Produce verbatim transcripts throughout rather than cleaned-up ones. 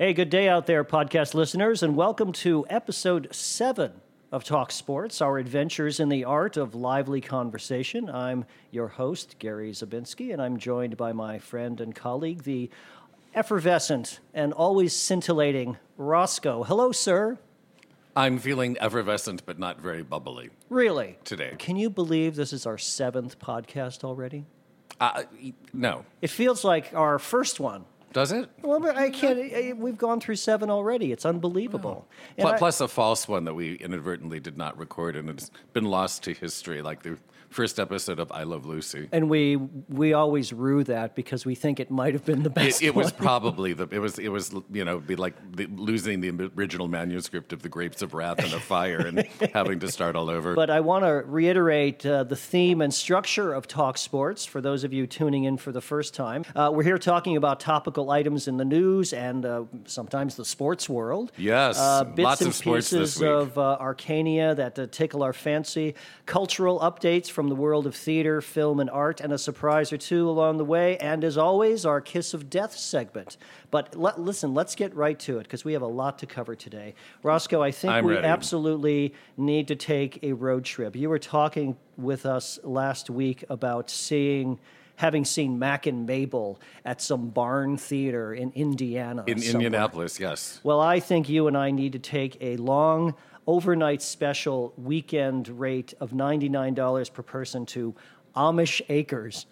Hey, good day out there, podcast listeners, and welcome to episode seven of Talk Sports, our adventures in the art of lively conversation. I'm your host, Gary Zabinski, and I'm joined by my friend and colleague, the effervescent and always scintillating Roscoe. Hello, sir. I'm feeling effervescent, but not very bubbly. Really? Today. Can you believe this is our seventh podcast already? Uh, no. It feels like our first one. Does it? Well, but I can't. I, we've gone through seven already. It's unbelievable. And Plus, I- plus a false one that we inadvertently did not record, and it's been lost to history, like the first episode of I Love Lucy. And we we always rue that because we think it might have been the best. It, it was one. probably the it was it was you know be like the, losing the original manuscript of The Grapes of Wrath and a Fire and having to start all over. But I want to reiterate uh, the theme and structure of Talk Sports for those of you tuning in for the first time. Uh, we're here talking about topical items in the news and uh, sometimes the sports world. Yes, uh, bits lots and of sports pieces this week. of uh, Arcania that uh, tickle our fancy, cultural updates from the world of theater, film, and art, and a surprise or two along the way. And as always, our Kiss of Death segment. But let, listen, let's get right to it because we have a lot to cover today. Roscoe, I think I'm we ready. absolutely need to take a road trip. You were talking with us last week about seeing, having seen Mac and Mabel at some barn theater in Indiana. in somewhere. Indianapolis, yes. Well, I think you and I need to take a long overnight special weekend rate of ninety-nine dollars per person to Amish Acres,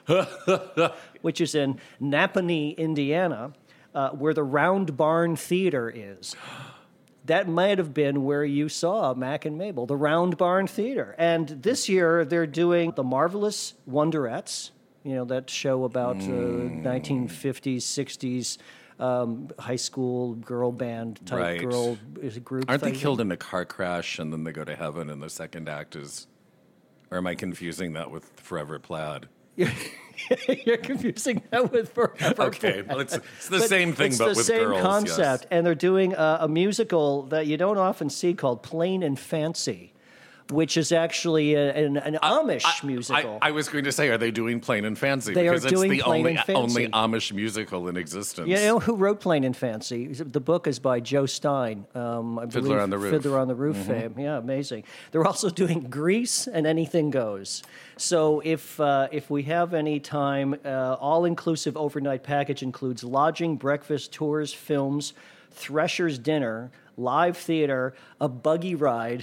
which is in Napanee, Indiana, uh, where the Round Barn Theater is. That might have been where you saw Mac and Mabel, the Round Barn Theater. And this year they're doing The Marvelous Wonderettes, you know, that show about uh, nineteen fifties, sixties um, high school girl band type Right. girl group. Aren't they thing. killed in a car crash and then they go to heaven and the second act is... Or am I confusing that with Forever Plaid? You're confusing that with Forever. Okay, well, it's, it's the But same thing, it's but the with same girls. concept, Yes. and they're doing a, a musical that you don't often see called Plain and Fancy, which is actually a, an, an Amish musical. I, I was going to say, are they doing Plain and Fancy? They are because it's doing the Plain only and Fancy. only Amish musical in existence. You know who wrote Plain and Fancy? The book is by Joe Stein. Um, I Fiddler believe on the Roof. Fiddler on the Roof fame. Yeah, amazing. They're also doing Grease and Anything Goes. So if uh, if we have any time, uh, all-inclusive overnight package includes lodging, breakfast, tours, films, Thresher's dinner, live theater, a buggy ride,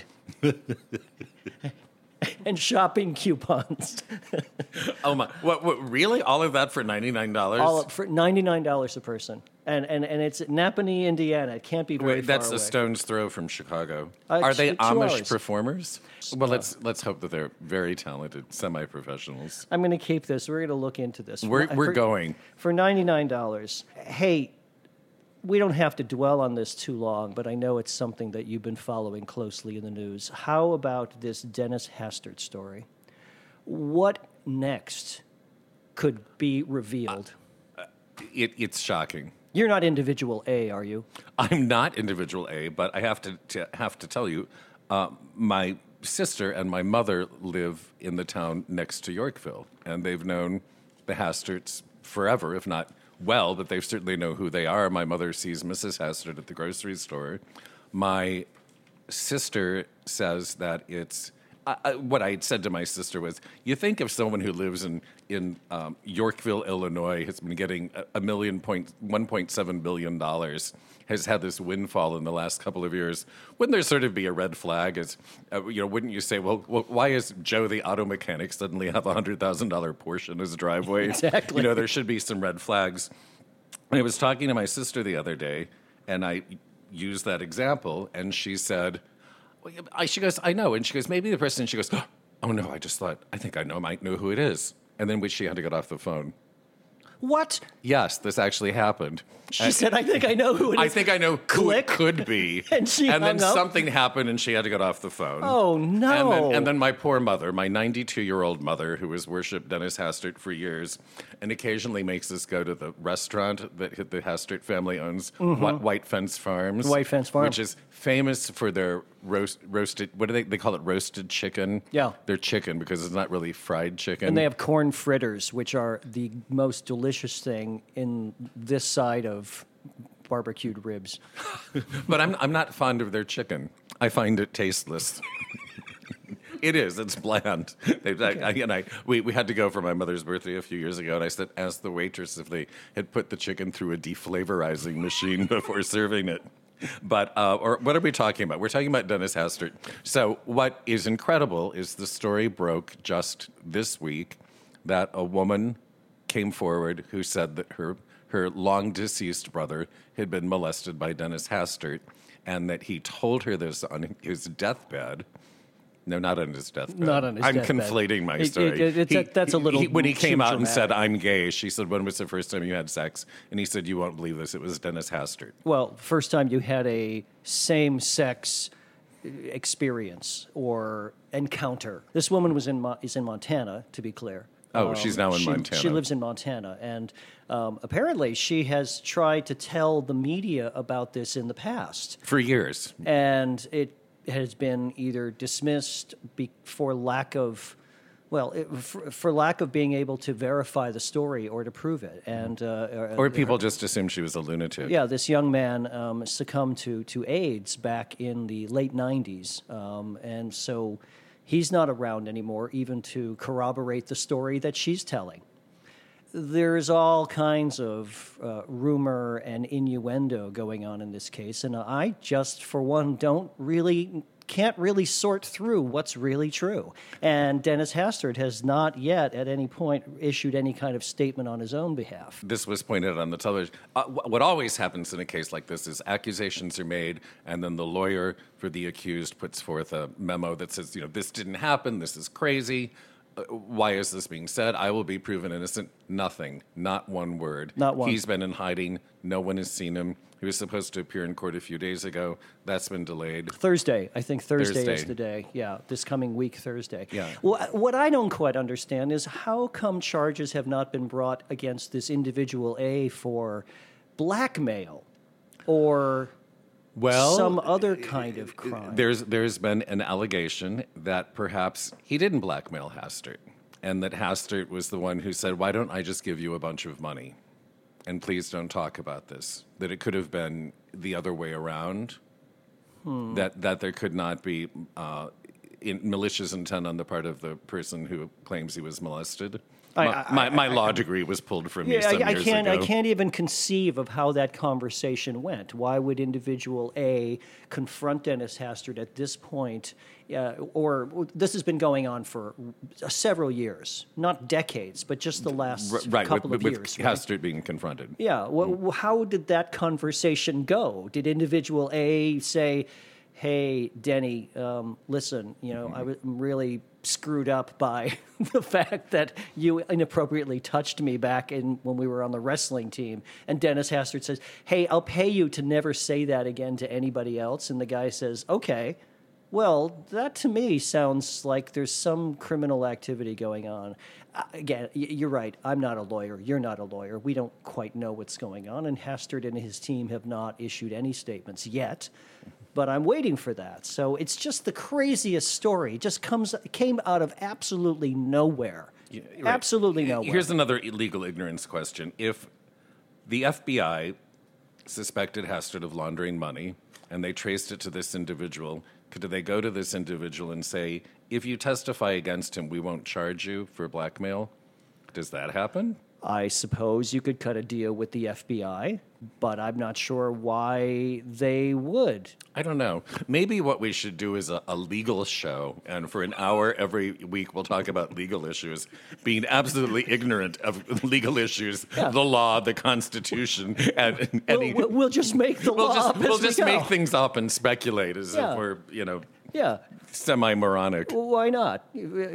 and shopping coupons. Oh my! What? What? Really? All of that for ninety nine dollars? All up for ninety-nine dollars a person. And, and and it's at Napanee, Indiana. It can't be very Wait, that's far a away. stone's throw from Chicago. Uh, Are they two- two Amish hours. performers? Well, let's let's hope that they're very talented semi-professionals. I'm going to keep this. We're going to look into this. We're For- we're for- going. For ninety-nine dollars. Hey, we don't have to dwell on this too long, but I know it's something that you've been following closely in the news. How about this Dennis Hastert story? What next could be revealed? It, it's shocking. You're not individual A, are you? I'm not individual A, but I have to, to have to tell you, uh, my sister and my mother live in the town next to Yorkville, and they've known the Hasterts forever, if not well, but they certainly know who they are. My mother sees Missus Hastert at the grocery store. My sister says that it's I, I, what I had said to my sister was, you think if someone who lives in in um, Yorkville, Illinois, has been getting a, a million point one point seven billion dollars, has had this windfall in the last couple of years, wouldn't there sort of be a red flag? As uh, you know, wouldn't you say, well, well, why is Joe the auto mechanic suddenly have a hundred thousand dollar Porsche in his driveway? Exactly. You know, there should be some red flags. And I was talking to my sister the other day, and I used that example, and she said, I, she goes, I know. And she goes, maybe the person, she goes, oh no, I just thought, I think I know, might know who it is. And then she had to get off the phone. What? Yes, this actually happened. She said, I think I know who it is. I think I know who Click. it could be. And she And then hung up? something happened and she had to get off the phone. Oh, no. And then, and then my poor mother, my ninety-two-year-old mother, who has worshipped Dennis Hastert for years and occasionally makes us go to the restaurant that the Hastert family owns, Wh- White Fence Farms. White Fence Farm. Which is famous for their roast, roasted, what do they, they call it, roasted chicken? Yeah. They're chicken because it's not really fried chicken. And they have corn fritters, which are the most delicious thing in this side of barbecued ribs. But I'm I'm not fond of their chicken. I find it tasteless. It is. It's bland. They, I, I, and I, we, we had to go for my mother's birthday a few years ago, and I said, asked the waitress if they had put the chicken through a deflavorizing machine before serving it. But, uh, or what are we talking about? We're talking about Dennis Hastert. So what is incredible is the story broke just this week that a woman came forward who said that her, her long-deceased brother had been molested by Dennis Hastert, and that he told her this on his deathbed. No, not on his deathbed. Not on his I'm deathbed. conflating my It- story. it- it- He- that's a little he- when he came too out and said, dramatic. "I'm gay," she said, "When was the first time you had sex?" And he said, "You won't believe this. It was Dennis Hastert." Well, first time you had a same-sex experience or encounter. This woman was in Mo- is in Montana, to be clear. Oh, she's now in she, Montana. She lives in Montana, and um, apparently she has tried to tell the media about this in the past, For years. and it has been either dismissed be- for lack of, well, it, for, for lack of being able to verify the story or to prove it, and uh, Or people just assumed she was a lunatic. yeah, this young man um, succumbed to, to AIDS back in the late nineties. Um, and so he's not around anymore, even to corroborate the story that she's telling. There's all kinds of uh, rumor and innuendo going on in this case. And I just, for one, don't really, can't really sort through what's really true. And Dennis Hastert has not yet, at any point, issued any kind of statement on his own behalf. This was pointed out on the television. Uh, wh- what always happens in a case like this is accusations are made, and then the lawyer for the accused puts forth a memo that says, you know, this didn't happen, this is crazy. Uh, why is this being said? I will be proven innocent. Nothing. Not one word. Not one. He's been in hiding. No one has seen him. He was supposed to appear in court a few days ago. That's been delayed. Thursday. I think Thursday, is Thursday. the day. Yeah, this coming week, Thursday. Yeah. Well, what I don't quite understand is how come charges have not been brought against this individual A for blackmail or Well, some other kind of crime? There's there's been an allegation that perhaps he didn't blackmail Hastert, and that Hastert was the one who said, "Why don't I just give you a bunch of money, and please don't talk about this." That it could have been the other way around. Hmm. That that there could not be uh, in malicious intent on the part of the person who claims he was molested. I- my, I- my, my law degree was pulled from me Yeah, some I, I years can't. ago. I can't even conceive of how that conversation went. Why would individual A confront Dennis Hastert at this point? Uh, or this has been going on for several years, not decades, but just the last R- right, couple with, of with years. right? Hastert being confronted. Yeah. Well, how did that conversation go? Did individual A say, "Hey, Denny, um, listen, you know, I was really screwed up by the fact that you inappropriately touched me back in when we were on the wrestling team." And Dennis Hastert says, "Hey, I'll pay you to never say that again to anybody else." And the guy says, "Okay." Well, that to me sounds like there's some criminal activity going on. Uh, again, y- you're right. I'm not a lawyer. You're not a lawyer. We don't quite know what's going on, and Hastert and his team have not issued any statements yet. But I'm waiting for that. So it's just the craziest story. It just comes came out of absolutely nowhere. Right. Absolutely nowhere. Here's another legal ignorance question. If the F B I suspected Hastert of laundering money and they traced it to this individual, could they go to this individual and say, if you testify against him, we won't charge you for blackmail? Does that happen? I suppose you could cut a deal with the F B I, but I'm not sure why they would. I don't know. Maybe what we should do is a, a legal show, and for an hour every week we'll talk about legal issues, being absolutely ignorant of legal issues, Yeah. the law, the Constitution, and, and We'll, any, we'll- we'll just make the we'll law just, up we'll as we just go. make things up and speculate as Yeah. if we're, you know, Yeah. semi-moronic. Why not?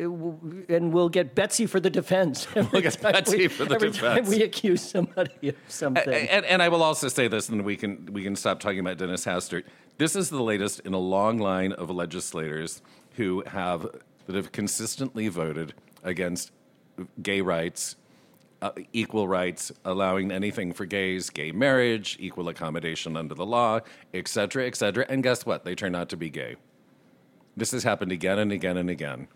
And we'll get Betsy for the defense. Every We'll get time Betsy we, for the every defense. time we accuse somebody of something. And, and I will also say this, and we can we can stop talking about Dennis Hastert. This is the latest in a long line of legislators who have that have consistently voted against gay rights, uh, equal rights, allowing anything for gays, gay marriage, equal accommodation under the law, et cetera, et cetera. And guess what? They turn out to be gay. This has happened again and again and again.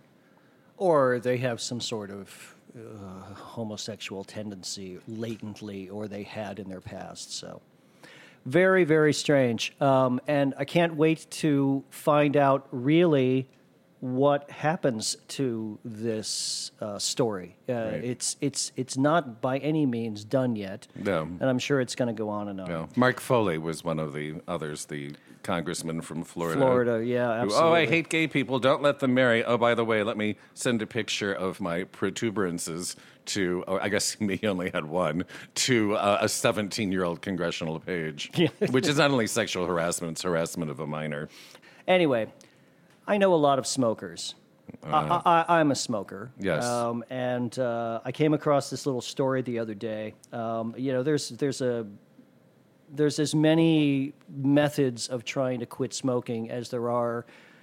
Or they have some sort of uh, homosexual tendency latently, or they had in their past. So, Very, very strange. Um, and I can't wait to find out really what happens to this uh, story. Uh, Right. It's it's it's not by any means done yet. No. And I'm sure it's going to go on and on. No. Mark Foley was one of the others, the congressman from Florida. Florida, yeah, who, absolutely. oh, I hate gay people. Don't let them marry. Oh, by the way, let me send a picture of my protuberances to, oh, I guess he only had one, to uh, a seventeen-year-old congressional page, which is not only sexual harassment, it's harassment of a minor. Anyway, I know a lot of smokers. I, I, I'm a smoker. Yes. Um, and uh, I came across this little story the other day. Um, you know, there's there's a there's as many methods of trying to quit smoking as there are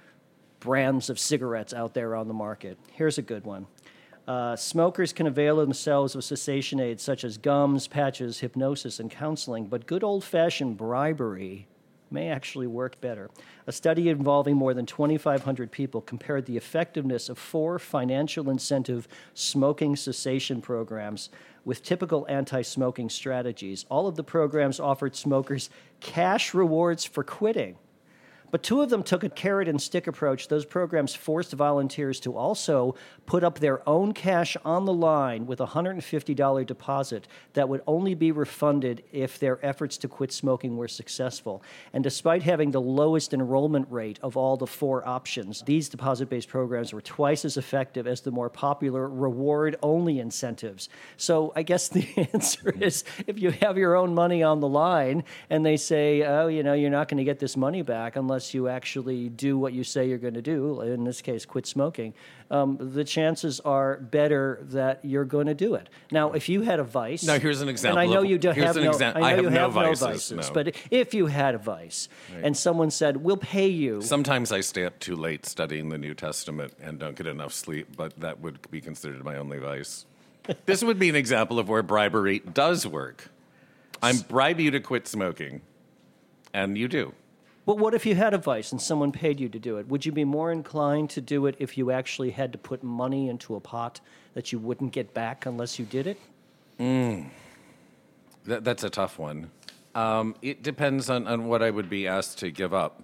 brands of cigarettes out there on the market. Here's a good one. Uh, smokers can avail themselves of cessation aids such as gums, patches, hypnosis, and counseling, but good old-fashioned bribery may actually work better. A study involving more than twenty-five hundred people compared the effectiveness of four financial incentive smoking cessation programs with typical anti-smoking strategies. All of the programs offered smokers cash rewards for quitting. But two of them took a carrot and stick approach. Those programs forced volunteers to also put up their own cash on the line with a one hundred fifty dollars deposit that would only be refunded if their efforts to quit smoking were successful. And despite having the lowest enrollment rate of all the four options, these deposit-based programs were twice as effective as the more popular reward-only incentives. So I guess the answer is if you have your own money on the line and they say, oh, you know, you're not going to get this money back unless you actually do what you say you're going to do, in this case, quit smoking, um, the chances are better that you're going to do it. Now, if you had a vice... Now, here's an example. And I know of, you do here's have an no, exa- I know I have you no have vices, no vices, no. but if you had a vice Right. and someone said, we'll pay you... Sometimes I stay up too late studying the New Testament and don't get enough sleep, but that would be considered my only vice. This would be an example of where bribery does work. I'm bribe you to quit smoking, and you do. But what if you had a vice and someone paid you to do it? Would you be more inclined to do it if you actually had to put money into a pot that you wouldn't get back unless you did it? Mm. That, that's a tough one. Um, it depends on, on what I would be asked to give up.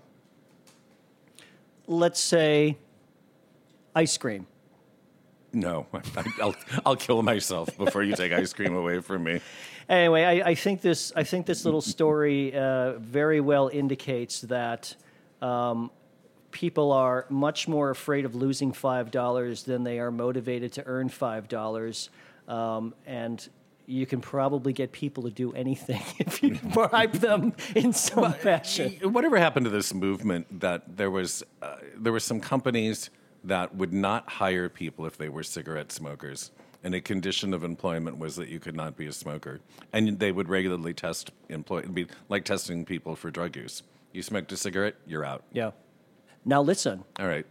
Let's say ice cream. No, I, I'll, I'll kill myself before you take ice cream away from me. Anyway, I, I think this I think this little story uh, very well indicates that um, people are much more afraid of losing five dollars than they are motivated to earn five dollars, um, and you can probably get people to do anything if you bribe them in some fashion. Whatever happened to this movement that there was uh, there were some companies that would not hire people if they were cigarette smokers. And a condition of employment was that you could not be a smoker. And they would regularly test employ it'd be like testing people for drug use. You smoked a cigarette, you're out. Yeah. Now listen. All right.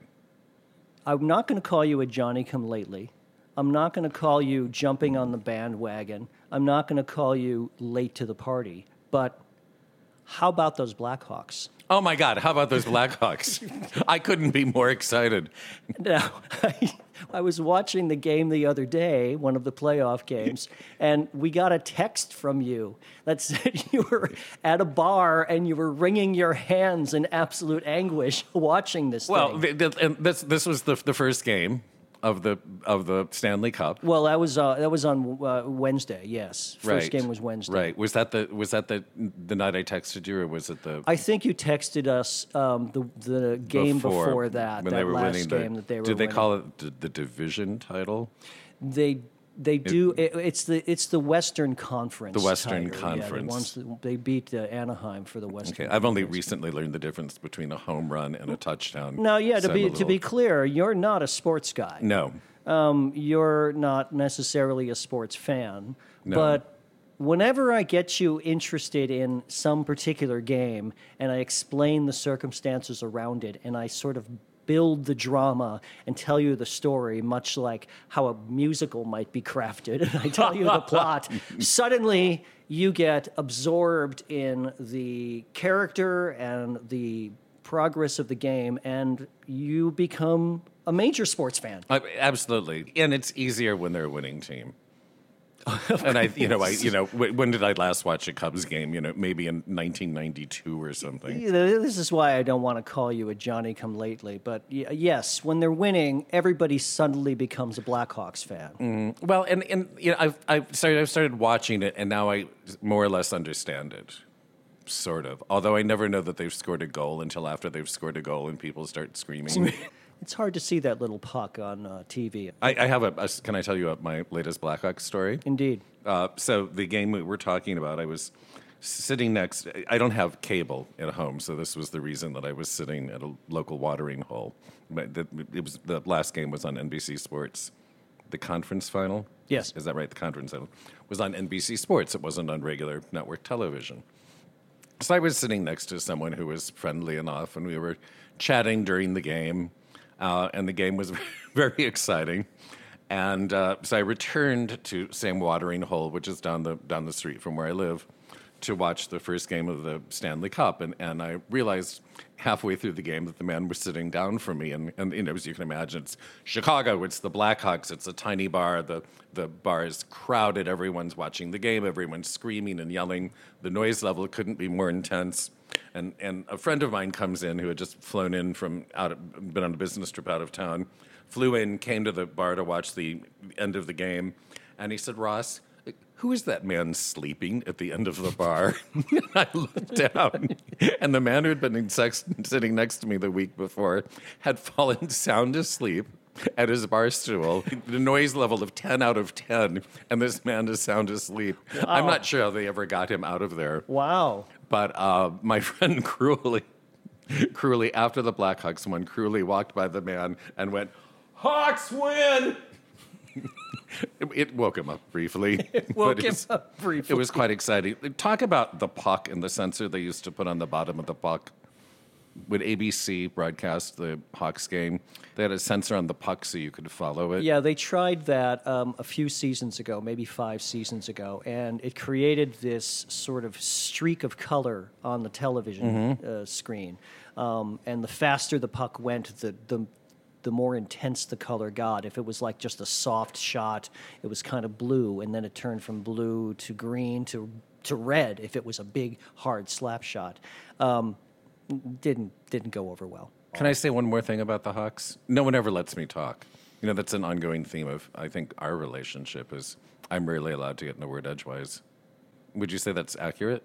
I'm not going to call you a Johnny-come-lately. I'm not going to call you jumping on the bandwagon. I'm not going to call you late to the party. But how about those Blackhawks? Oh, my God. How about those Blackhawks? I couldn't be more excited. Now, I, I was watching the game the other day, one of the playoff games, and we got a text from you that said you were at a bar and you were wringing your hands in absolute anguish watching this Well, thing. the, the, and this, this was the, the first game of the of the Stanley Cup. Well, that was uh, that was on uh, Wednesday. Yes, first Right. game was Wednesday. Right. Was that the was that the the night I texted you, or was it the I think you texted us um, the the game before, that, when that they were last winning game the, that they were Did they winning. call it the, the division title? They they do. It, it's the it's the Western Conference. The Western title. Conference. Yeah, the ones that, they beat uh, Anaheim for the Western. Okay, I've only Conference. recently learned the difference between a home run and a touchdown. Now, yeah, to So I'm be a to little- be clear, you're not a sports guy. no. Um, you're not necessarily a sports fan, No. but whenever I get you interested in some particular game and I explain the circumstances around it and I sort of build the drama and tell you the story, much like how a musical might be crafted, and I tell you the plot, suddenly you get absorbed in the character and the progress of the game, and you become a major sports fan. I, absolutely, and it's easier when they're a winning team. And I, you know, I, you know, wh- when did I last watch a Cubs game? You know, maybe in nineteen ninety-two or something. You know, this is why I don't want to call you a Johnny come lately. But y- yes, when they're winning, everybody suddenly becomes a Blackhawks fan. Mm. Well, and, and you know, I've, I've started, I've started watching it, and now I more or less understand it, sort of. Although I never know that they've scored a goal until after they've scored a goal and people start screaming. It's hard to see that little puck on uh, T V. I, I have a, a. Can I tell you my latest Blackhawks story? Indeed. Uh, so the game we were talking about, I was sitting next. I don't have cable at home, so this was the reason that I was sitting at a local watering hole. But the, it was the last game was on N B C Sports, the conference final. Yes. Is that right? The conference final was on N B C Sports. It wasn't on regular network television. So I was sitting next to someone who was friendly enough, and we were chatting during the game. Uh, and the game was very exciting. And uh, so I returned to same watering hole, which is down the down the street from where I live, to watch the first game of the Stanley Cup. And, and I realized halfway through the game that the man was sitting down from me. And, and you know, as you can imagine, it's Chicago, it's the Blackhawks, it's a tiny bar. The, the bar is crowded. Everyone's watching the game. Everyone's screaming and yelling. The noise level couldn't be more intense. And and a friend of mine comes in who had just flown in from out, of, been on a business trip out of town, flew in, came to the bar to watch the end of the game, and he said, "Ross, who is that man sleeping at the end of the bar?" I looked down, and the man who had been sex, sitting next to me the week before had fallen sound asleep at his bar stool, the noise level of ten out of ten, and this man is sound asleep. Wow. I'm not sure how they ever got him out of there. Wow. But uh, my friend cruelly, cruelly, after the Blackhawks won, cruelly walked by the man and went, "Hawks win!" it, it woke him up briefly. It woke it him was, up briefly. It was quite exciting. Talk about the puck and the sensor they used to put on the bottom of the puck. When A B C broadcast the Hawks game, they had a sensor on the puck so you could follow it. Yeah, they tried that um, a few seasons ago, maybe five seasons ago, and it created this sort of streak of color on the television mm-hmm. uh, screen. Um, and the faster the puck went, the, the the more intense the color got. If it was like just a soft shot, it was kind of blue, and then it turned from blue to green to to red if it was a big, hard slap shot. Um, Didn't didn't go over well. Can I say one more thing about the Hawks? No one ever lets me talk. You know, that's an ongoing theme of, I think, our relationship is I'm rarely allowed to get in a word edgewise. Would you say that's accurate?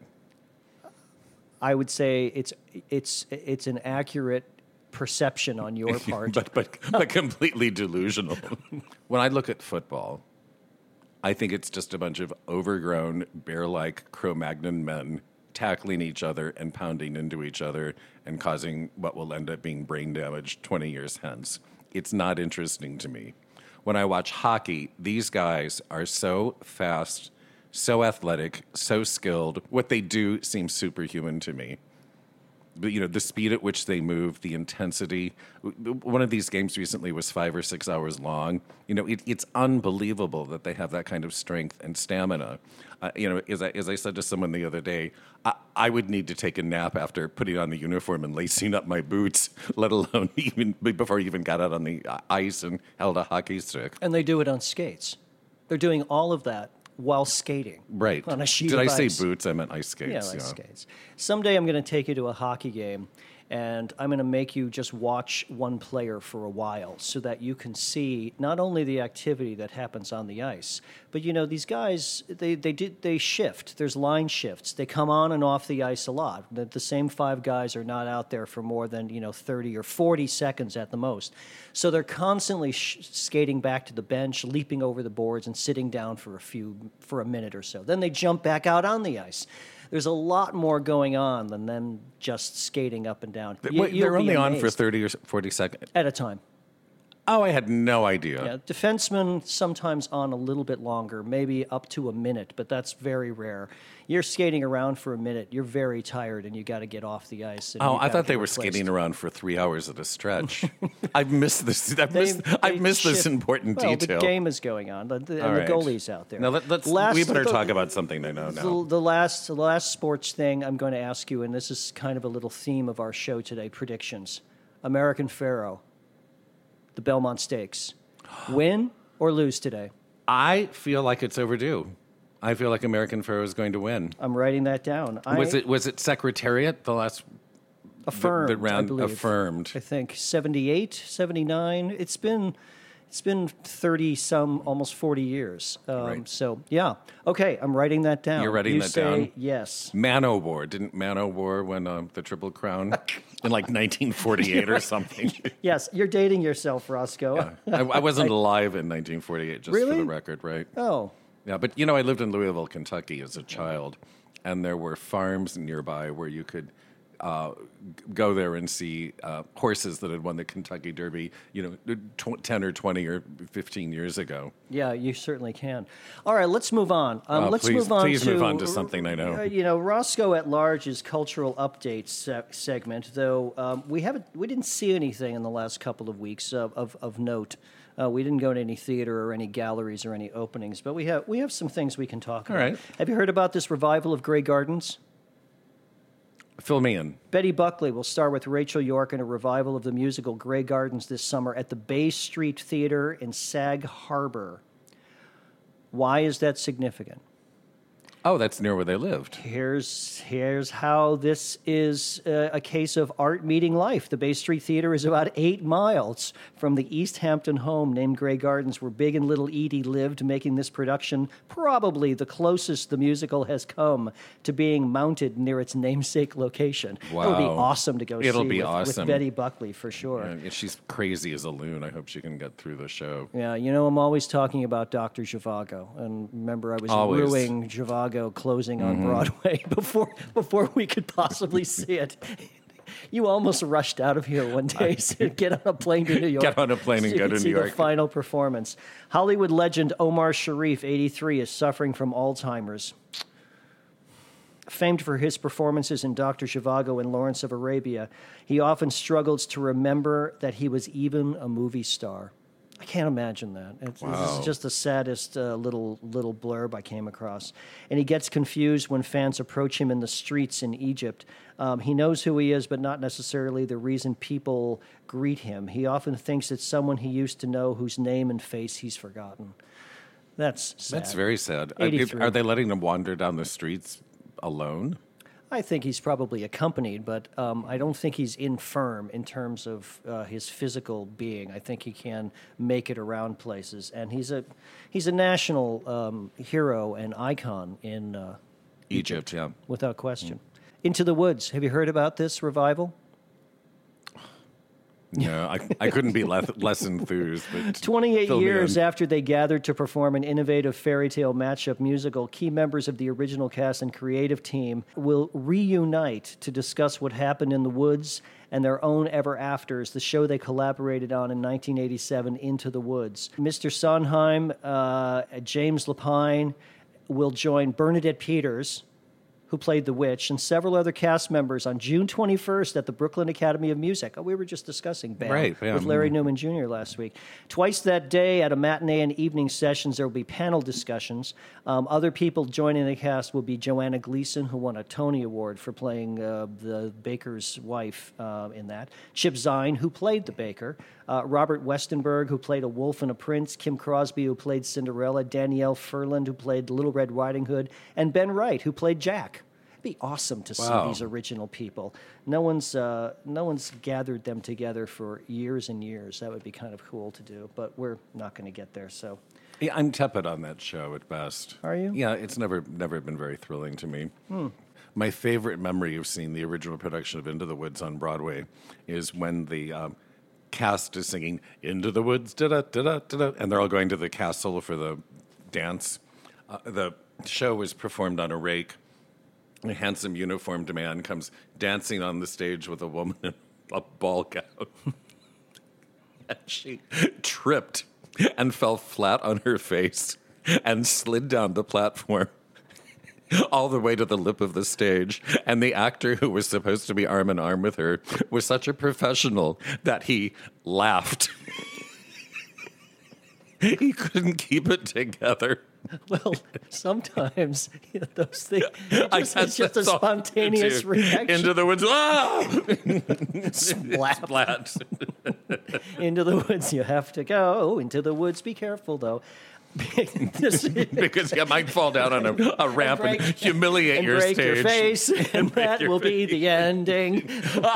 I would say it's it's it's an accurate perception on your part. but, but, but completely delusional. When I look at football, I think it's just a bunch of overgrown, bear-like Cro-Magnon men tackling each other and pounding into each other and causing what will end up being brain damage twenty years hence. It's not interesting to me. When I watch hockey, these guys are so fast, so athletic, so skilled. What they do seems superhuman to me. But, you know, the speed at which they move, the intensity. One of these games recently was five or six hours long. You know, it, it's unbelievable that they have that kind of strength and stamina. Uh, you know, as I, as I said to someone the other day, I, I would need to take a nap after putting on the uniform and lacing up my boots, let alone even before I even got out on the ice and held a hockey stick. And they do it on skates. They're doing all of that while skating. Right. On a sheet Did of I ice. say boots? I meant ice skates. Yeah, ice yeah. skates. Someday I'm going to take you to a hockey game, and I'm going to make you just watch one player for a while so that you can see not only the activity that happens on the ice, but, you know, these guys, they they did they shift. There's line shifts. They come on and off the ice a lot. The, the same five guys are not out there for more than, you know, thirty or forty seconds at the most. So they're constantly sh- skating back to the bench, leaping over the boards, and sitting down for a few for a minute or so. Then they jump back out on the ice. There's a lot more going on than them just skating up and down. You, Wait, they're only on for thirty or forty seconds? At a time. Oh, I had no idea. Yeah, defensemen sometimes on a little bit longer, maybe up to a minute, but that's very rare. You're skating around for a minute, you're very tired, and you got to get off the ice. And oh, I thought they were replaced. skating around for three hours at a stretch. I've missed this. I've They- missed, they I've missed this shift- important well, detail. the game is going on, the, the, All and right. the goalie's out there. Now let, let's. Last- we better the- talk about something I know now. The, the last, the last sports thing I'm going to ask you, and this is kind of a little theme of our show today: predictions. American Pharaoh, the Belmont Stakes, win or lose today? I feel like it's overdue. I feel like American Pharoah is going to win. I'm writing that down. Was I, it was it Secretariat the last affirmed, the, the round I believe. affirmed? I think seventy-eight, seventy-nine. It's been it's been thirty some, almost forty years. Um, Right. So yeah, okay, I'm writing that down. You're writing you that say down? Yes. Manowar didn't Manowar win uh, the Triple Crown in like nineteen forty-eight or something? Yes, you're dating yourself, Roscoe. I, I wasn't alive in nineteen forty-eight, just Really? for the record, right? Oh, Yeah, but you know, I lived in Louisville, Kentucky as a child, and there were farms nearby where you could uh, g- go there and see uh, horses that had won the Kentucky Derby, you know, tw- ten or twenty or fifteen years ago. yeah, you certainly can. All right, let's move on. Um, Uh, let's please- move on please to move on to something I know. Uh, you know, Roscoe at Large's cultural updates se- segment. Though um, we haven't, we didn't see anything in the last couple of weeks of of, of note. Uh, we didn't go to any theater or any galleries or any openings, but we have we have some things we can talk All about. right. Have you heard about this revival of Grey Gardens? Fill me in. Betty Buckley will star with Rachel York in a revival of the musical Grey Gardens this summer at the Bay Street Theater in Sag Harbor. Why is that significant? Oh, that's near where they lived. Here's here's how this is uh, a case of art meeting life. The Bay Street Theater is about eight miles from the East Hampton home named Grey Gardens, where Big and Little Edie lived, making this production probably the closest the musical has come to being mounted near its namesake location. It would be Wow. awesome to go It'll see be with, awesome. with Betty Buckley for sure. And she's crazy as a loon. I hope she can get through the show. Yeah, you know, I'm always talking about Doctor Zhivago. And remember, I was Always. ruining Zhivago closing on Broadway before before we could possibly see it. You almost rushed out of here one day to get on a plane to New York. Get on a plane and so you go could to see New the York. final performance. Hollywood legend Omar Sharif, eighty-three, is suffering from Alzheimer's. Famed for his performances in Doctor Zhivago and Lawrence of Arabia, he often struggles to remember that he was even a movie star. I can't imagine that. It's, This Wow. is just the saddest uh, little little blurb I came across. And he gets confused when fans approach him in the streets in Egypt. Um, he knows who he is, but not necessarily the reason people greet him. He often thinks it's someone he used to know whose name and face he's forgotten. That's sad. That's very sad. Uh, if- eighty-three. Are they letting him wander down the streets alone? I think he's probably accompanied, but um, I don't think he's infirm in terms of uh, his physical being. I think he can make it around places, and he's a he's a national um, hero and icon in uh, Egypt, yeah. without question. Into the Woods. Have you heard about this revival? No, I, I couldn't be less, less enthused. But twenty-eight fill me years in. after they gathered to perform an innovative fairy tale matchup musical, key members of the original cast and creative team will reunite to discuss what happened in the woods and their own ever afters, the show they collaborated on in nineteen eighty-seven, Into the Woods. Mister Sondheim, uh, James Lapine will join Bernadette Peters, who played the witch, and several other cast members on June twenty-first at the Brooklyn Academy of Music. Oh, we were just discussing Bam Right, yeah. with Larry Newman Junior last week. Twice that day at a matinee and evening sessions, there will be panel discussions. Um, other people joining the cast will be Joanna Gleason, who won a Tony Award for playing uh, the baker's wife uh, in that. Chip Zien, who played the baker. Uh, Robert Westenberg, who played a wolf and a prince. Kim Crosby, who played Cinderella. Danielle Furland, who played Little Red Riding Hood. And Ben Wright, who played Jack. It'd be awesome to see Wow. these original people. No one's uh, no one's gathered them together for years and years. That would be kind of cool to do, but we're not going to get there. So, Yeah, I'm tepid on that show at best. Are you? Yeah, it's never never been very thrilling to me. My favorite memory of seeing the original production of Into the Woods on Broadway is when the um, cast is singing "Into the Woods," da da da da da, and they're all going to the castle for the dance. Uh, the show was performed on a rake. A handsome uniformed man comes dancing on the stage with a woman in a ball gown. And she tripped and fell flat on her face and slid down the platform all the way to the lip of the stage. And the actor who was supposed to be arm in arm with her was such a professional that he laughed. He couldn't keep it together. well, sometimes you know, those things, I it's just, guess it's just a that's all spontaneous into- reaction. Into the woods. Ah! Splat. Splat. Into the woods you have to go. Into the woods, be careful though. Because you might fall down on a, a ramp and, break- humiliate and your break stage. your face, and that your will be the ending.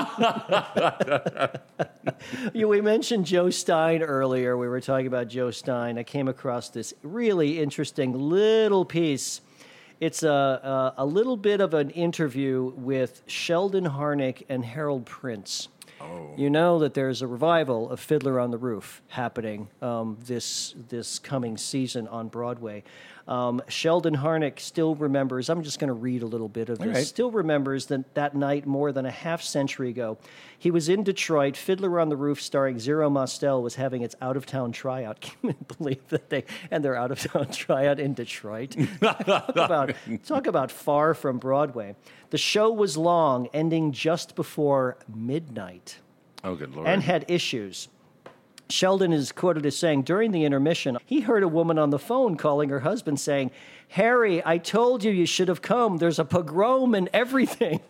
You, we mentioned Joe Stein earlier. We were talking about Joe Stein. I came across this really interesting little piece. It's a, a, a little bit of an interview with Sheldon Harnick and Harold Prince. Oh. You know that there's a revival of Fiddler on the Roof happening um, this this coming season on Broadway. Um, Sheldon Harnick still remembers, I'm just going to read a little bit of this, right. still remembers that that night more than a half century ago. He was in Detroit. Fiddler on the Roof starring Zero Mostel was having its out-of-town tryout. Can you believe that they, and their out-of-town tryout in Detroit? talk, about, talk about far from Broadway. The show was long, ending just before midnight. Oh, good Lord. And had issues. Sheldon is quoted as saying, during the intermission, he heard a woman on the phone calling her husband saying, "Harry, I told you you should have come. There's a pogrom and everything."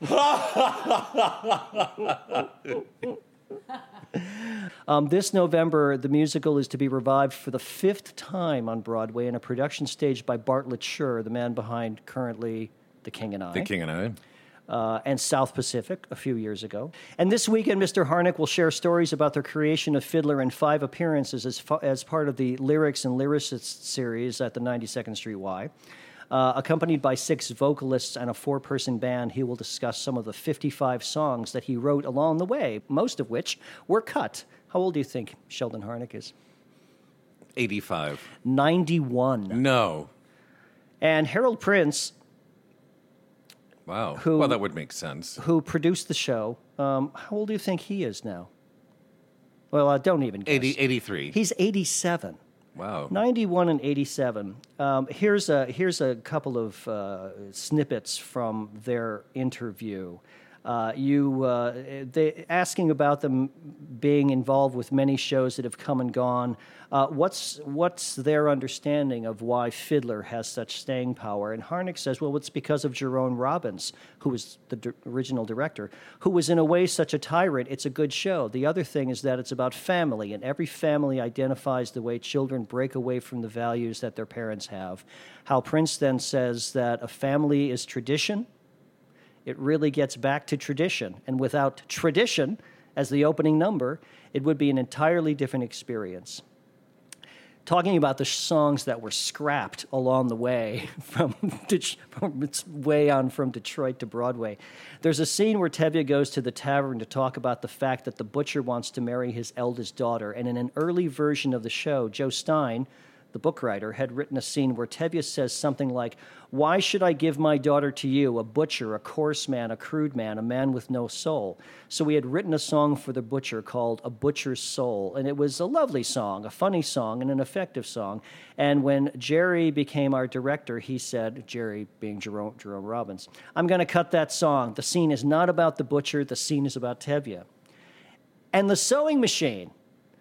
um, this November, the musical is to be revived for the fifth time on Broadway in a production staged by Bartlett Sher, the man behind currently The King and I. The King and I. Uh, and South Pacific a few years ago. And this weekend, Mister Harnick will share stories about their creation of Fiddler and five appearances as, fa- as part of the Lyrics and Lyricists series at the ninety-second Street Y. Uh, accompanied by six vocalists and a four-person band, he will discuss some of the fifty-five songs that he wrote along the way, most of which were cut. How old do you think Sheldon Harnick is? eighty-five. ninety-one. No. And Harold Prince, Wow. Who- well, that would make sense. who produced the show, um, how old do you think he is now? Well, uh, don't even guess. eighty, eighty-three. He's eighty-seven. Wow. ninety-one and eighty-seven. Um, here's a here's a couple of uh, snippets from their interview. Uh, you uh, they asking about them being involved with many shows that have come and gone. Uh, what's what's their understanding of why Fiddler has such staying power? And Harnick says, well, it's because of Jerome Robbins, who was the d- original director, who was in a way such a tyrant. It's a good show. The other thing is that it's about family, and every family identifies the way children break away from the values that their parents have. Hal Prince then says that a family is tradition. It really gets back to tradition. And without tradition as the opening number, it would be an entirely different experience. Talking about the songs that were scrapped along the way from, Det- from its way on from Detroit to Broadway, there's a scene where Tevye goes to the tavern to talk about the fact that the butcher wants to marry his eldest daughter. And in an early version of the show, Joe Stein, the book writer, had written a scene where Tevye says something like, "Why should I give my daughter to you, a butcher, a coarse man, a crude man, a man with no soul?" So we had written a song for the butcher called A Butcher's Soul, and it was a lovely song, a funny song, and an effective song. And when Jerry became our director, he said, Jerry being Jerome, Jerome Robbins, "I'm going to cut that song. The scene is not about the butcher, the scene is about Tevye." And the sewing machine.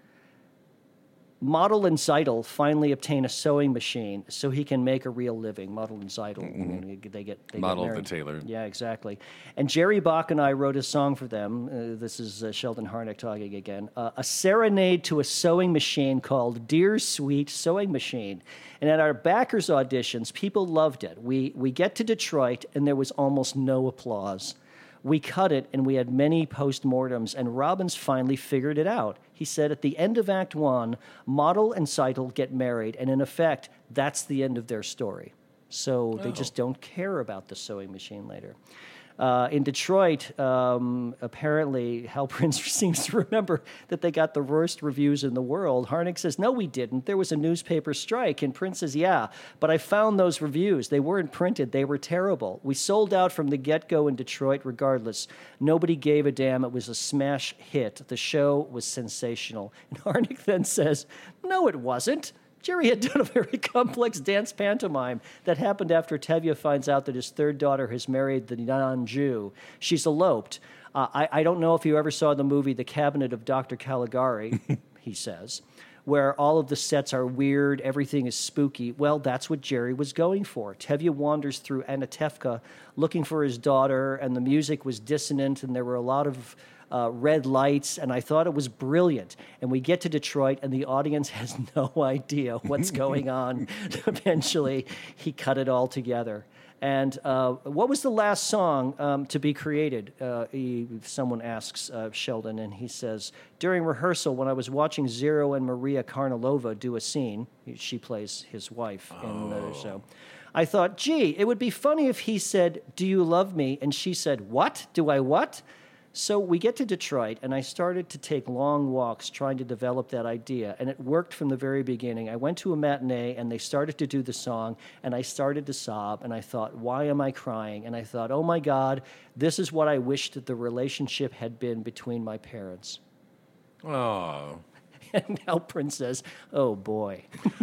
Model and Zeidel finally obtain a sewing machine so he can make a real living. Model and Zeidel, mm-hmm. they get they Model get the married. tailor. Yeah, exactly. And Jerry Bach and I wrote a song for them. Uh, this is uh, Sheldon Harnick talking again. Uh, a serenade to a sewing machine called Dear Sweet Sewing Machine. And at our backers auditions, people loved it. We we get to Detroit and there was almost no applause. We cut it, and we had many postmortems, and Robbins finally figured it out. He said at the end of Act One, Model and Zeidel get married, and in effect, that's the end of their story. So they Oh. just don't care about the sewing machine later. Uh, in Detroit, um, apparently, Hal Prince seems to remember that they got the worst reviews in the world. Harnick says, no, we didn't. There was a newspaper strike. And Prince says, yeah, but I found those reviews. They weren't printed. They were terrible. We sold out from the get-go in Detroit regardless. Nobody gave a damn. It was a smash hit. The show was sensational. And Harnick then says, no, it wasn't. Jerry had done a very complex dance pantomime that happened after Tevye finds out that his third daughter has married the non-Jew. She's eloped. Uh, I, I don't know if you ever saw the movie The Cabinet of Doctor Caligari, he says, where all of the sets are weird, everything is spooky. Well, that's what Jerry was going for. Tevye wanders through Anatevka looking for his daughter, and the music was dissonant, and there were a lot of uh, red lights, and I thought it was brilliant. And we get to Detroit, and the audience has no idea what's going on. Eventually, he cut it all together. And uh, what was the last song um, to be created? Uh, he, someone asks uh, Sheldon, and he says, during rehearsal, when I was watching Zero and Maria Karnalova do a scene, she plays his wife oh. in the show, I thought, gee, it would be funny if he said, do you love me? And she said, what? Do I what? So we get to Detroit, and I started to take long walks trying to develop that idea, and it worked from the very beginning. I went to a matinee, and they started to do the song, and I started to sob, and I thought, why am I crying? And I thought, oh, my God, this is what I wished that the relationship had been between my parents. Oh. And now Prince says, oh, boy.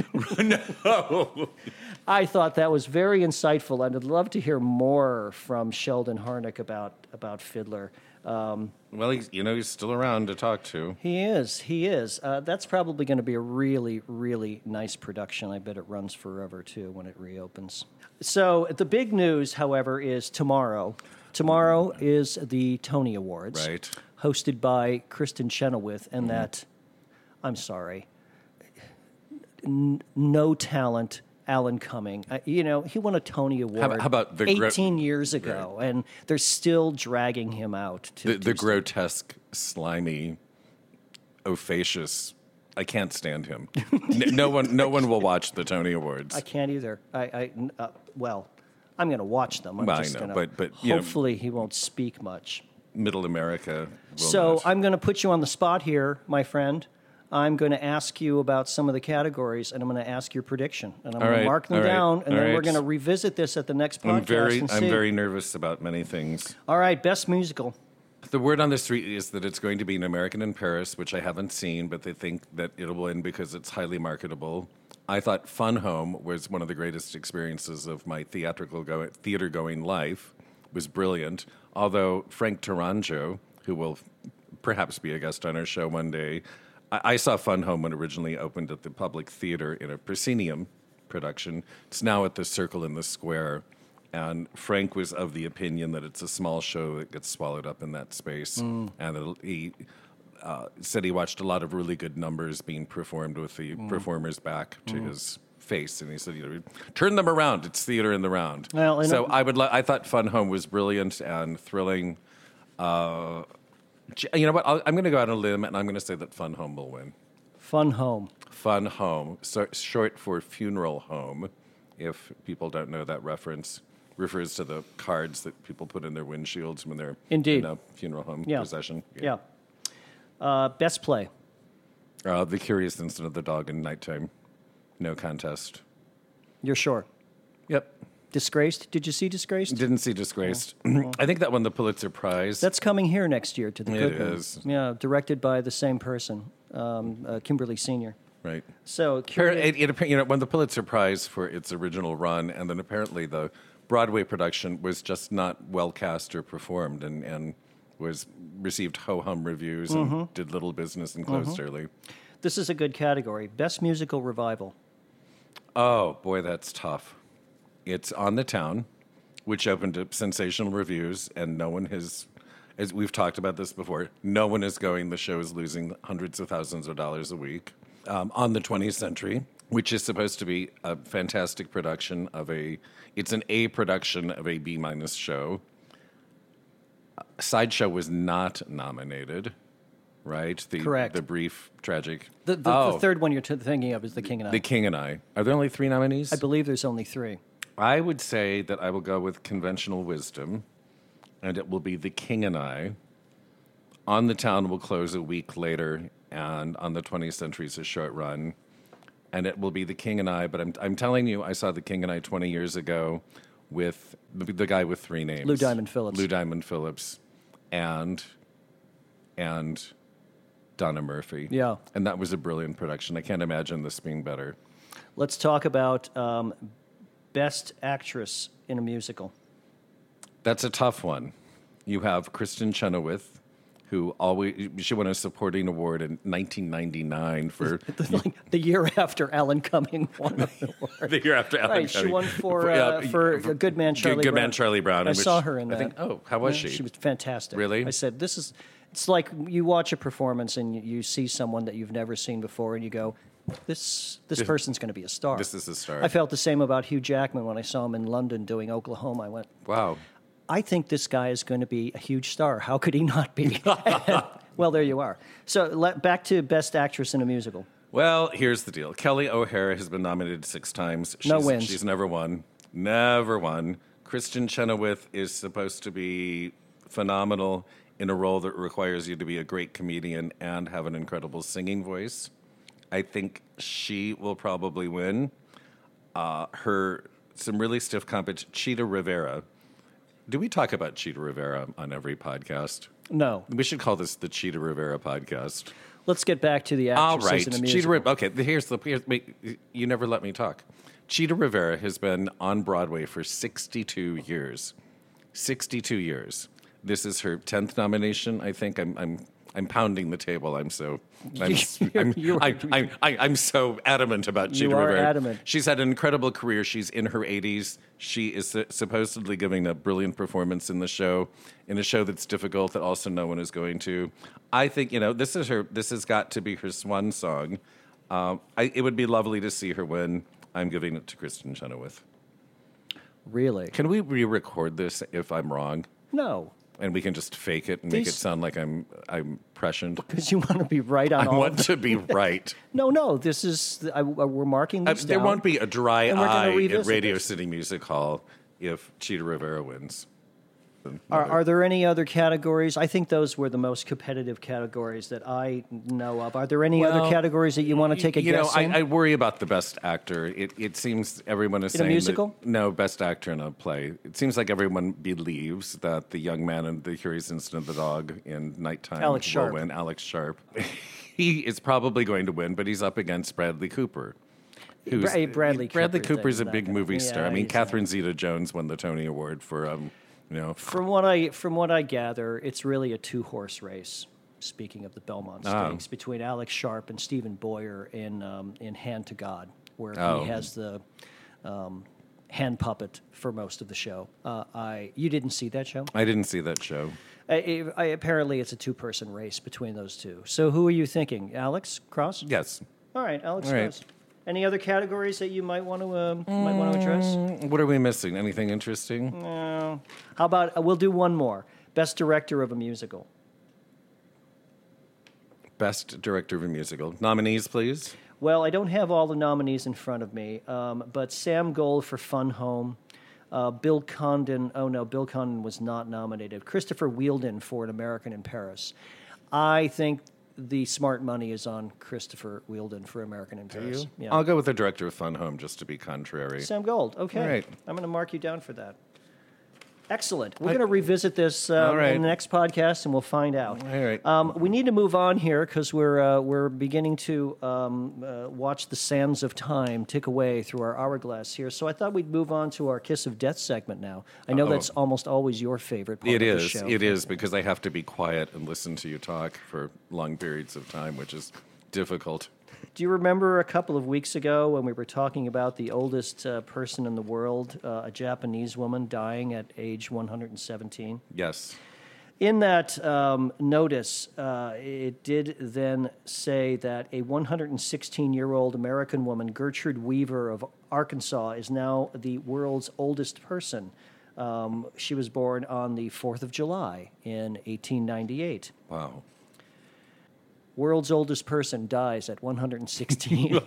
No. I thought that was very insightful, and I'd love to hear more from Sheldon Harnick about, about Fiddler. Um, well, he's, you know, he's still around to talk to. He is. He is. Uh, that's probably going to be a really, really nice production. I bet it runs forever, too, when it reopens. So the big news, however, is tomorrow. Tomorrow is the Tony Awards. Right. Hosted by Kristen Chenoweth, and mm-hmm. that, I'm sorry, n- no talent Alan Cumming. Uh, you know, he won a Tony Award how, how about the eighteen gro- years ago, right. and they're still dragging him out. To, the to the grotesque, slimy, offacious. I can't stand him. no, no one, no one will watch the Tony Awards. I can't either. I, I uh, well, I'm going to watch them. I'm well, just I know, gonna, but but hopefully know, he won't speak much. Middle America. Will so not. I'm going to put you on the spot here, my friend. I'm going to ask you about some of the categories, and I'm going to ask your prediction, and I'm all going right, to mark them right, down, and then right. we're going to revisit this at the next podcast. I'm very, and I'm see. very nervous about many things. All right, best musical. The word on the street is that it's going to be An American in Paris, which I haven't seen, but they think that it'll win because it's highly marketable. I thought Fun Home was one of the greatest experiences of my theatrical go- theater-going life. It was brilliant. Although Frank Taranjo, who will perhaps be a guest on our show one day, I, I saw Fun Home when it originally opened at the Public Theater in a proscenium production. It's now at the Circle in the Square. And Frank was of the opinion that it's a small show that gets swallowed up in that space. Mm. And it'll, he uh, said he watched a lot of really good numbers being performed with the mm. performer's back to mm. his face. And he said, you know, turn them around. It's theater in the round. Well, so I would. Li- I thought Fun Home was brilliant and thrilling. Uh, you know what? I'll, I'm going to go out on a limb, and I'm going to say that Fun Home will win. Fun Home. Fun Home. So, short for funeral home, if people don't know that reference. Refers to the cards that people put in their windshields when they're Indeed. in a funeral home yeah. procession. Yeah. yeah. Uh, best play. Uh, the Curious Incident of the Dog in Nighttime. No contest. You're sure? Yep. Disgraced? Did you see Disgraced? Didn't see Disgraced. Oh. I think that won the Pulitzer Prize. That's coming here next year to the It Goodman. is. Yeah, directed by the same person, um, uh, Kimberly Senior Right. So, it, it, it, you know, won the Pulitzer Prize for its original run, and then apparently the Broadway production was just not well cast or performed, and, and was received ho-hum reviews and mm-hmm. did little business and closed mm-hmm. early. This is a good category. Best musical revival. Oh, boy, that's tough. It's On the Town, which opened to sensational reviews, and no one has, as we've talked about this before, no one is going. The show is losing hundreds of thousands of dollars a week. Um, On the twentieth Century, which is supposed to be a fantastic production of a, it's an A production of a B-minus show. Sideshow was not nominated, right? The, Correct. The brief, tragic. The, the, oh, the third one you're t- thinking of is The King and I. The King and I. Are there only three nominees? I believe there's only three. I would say that I will go with conventional wisdom, and it will be The King and I. On the Town will close a week later, and On the twentieth Century is a short run. And it will be The King and I, but I'm I'm telling you, I saw The King and I twenty years ago with the, the guy with three names. Lou Diamond Phillips. Lou Diamond Phillips and and Donna Murphy. Yeah. And that was a brilliant production. I can't imagine this being better. Let's talk about um, Best Actress in a Musical. That's a tough one. You have Kristen Chenoweth, who always, she won a supporting award in nineteen ninety-nine for the, like, the year after Alan Cumming won an award. The year after Alan right, Cumming. She won for uh, for, for Good Man Charlie Good, Good Brown. Man Charlie Brown. I which saw her in that. I think, oh, how was yeah, she? She was fantastic. Really? I said, this is It's like you watch a performance and you, you see someone that you've never seen before, and you go, "This this person's going to be a star." This is a star. I felt the same about Hugh Jackman when I saw him in London doing Oklahoma. I went, Wow. I think this guy is going to be a huge star. How could he not be? Well, there you are. So let, back to Best Actress in a Musical. Well, here's the deal. Kelly O'Hara has been nominated six times. She's, No wins. She's never won. Never won. Kristen Chenoweth is supposed to be phenomenal in a role that requires you to be a great comedian and have an incredible singing voice. I think she will probably win. Uh, her some really stiff competition. Cheetah Rivera. Do we talk about Cheetah Rivera on every podcast? No. We should call this the Cheetah Rivera podcast. Let's get back to the All actresses right, in a Cheetah musical. Rivera. Okay, here's the. Here's, wait, you never let me talk. Cheetah Rivera has been on Broadway for sixty-two years. sixty-two years. This is her tenth nomination, I think. I'm I'm I'm pounding the table. I'm so I'm I'm, You're- I, I, I, I'm so adamant about Cheetah You are Rivera. adamant. She's had an incredible career. She's in her eighties. She is su- supposedly giving a brilliant performance in the show, in a show that's difficult that also no one is going to. I think you know this is her. This has got to be her swan song. Um, I, it would be lovely to see her win. I'm giving it to Kristen Chenoweth. Really? Can we re-record this if I'm wrong, No. and we can just fake it and make it These- sound like I'm I'm prescient? Because you want to be right on I all want of them. to be right. No, no. This is, I, I- we're marking Uh, this there down. won't be a dry And we're gonna eye at revisit Radio this. City Music Hall if Cheetah Rivera wins. Are, are there any other categories? I think those were the most competitive categories that I know of. Are there any Well, other categories that you want to take a you guess know, in? I, I worry about the best actor. It, it seems everyone is In a saying musical? That, no, best actor in a play. It seems like everyone believes that the young man in The Curious Incident of the Dog in Nighttime Alex will Sharp. win. Alex Sharp. He is probably going to win, but he's up against Bradley Cooper. who's- Bra- Bradley Bradley Cooper Cooper's a thing's big not movie gonna- star. yeah, I mean, he's Catherine Zeta-Jones won the Tony Award for um, you know. From what I from what I gather, it's really a two horse race. Speaking of the Belmont Oh. Stakes, between Alex Sharp and Stephen Boyer in um, in Hand to God, where Oh. he has the um, hand puppet for most of the show. Uh, I you didn't see that show? I didn't see that show. I, I, apparently, it's a two person race between those two. So who are you thinking, Alex Cross? Yes. All right, Alex All right. Cross. Any other categories that you might want to um, might want to address? What are we missing? Anything interesting? No. How about uh, we'll do one more? Best director of a musical. Best director of a musical. Nominees, please. Well, I don't have all the nominees in front of me, um, but Sam Gold for Fun Home, uh, Bill Condon. Oh no, Bill Condon was not nominated. Christopher Wheeldon for An American in Paris. I think the smart money is on Christopher Wheeldon for American in Paris. Yeah. I'll go with the director of Fun Home just to be contrary. Sam Gold. Okay. All right. I'm going to mark you down for that. Excellent. We're going to revisit this uh, All right. in the next podcast, and we'll find out. All right. Um, we need to move on here because we're uh, we're beginning to um, uh, watch the sands of time tick away through our hourglass here. So I thought we'd move on to our Kiss of Death segment now. I know Uh-oh. that's almost always your favorite part It of the is. show. It is because I have to be quiet and listen to you talk for long periods of time, which is difficult. Do you remember a couple of weeks ago when we were talking about the oldest uh, person in the world, uh, a Japanese woman dying at age one hundred seventeen? Yes. In that um, notice, uh, it did then say that a one hundred sixteen-year-old American woman, Gertrude Weaver of Arkansas, is now the world's oldest person. Um, she was born on the fourth of July in eighteen ninety-eight. Wow. World's oldest person dies at one hundred sixteen.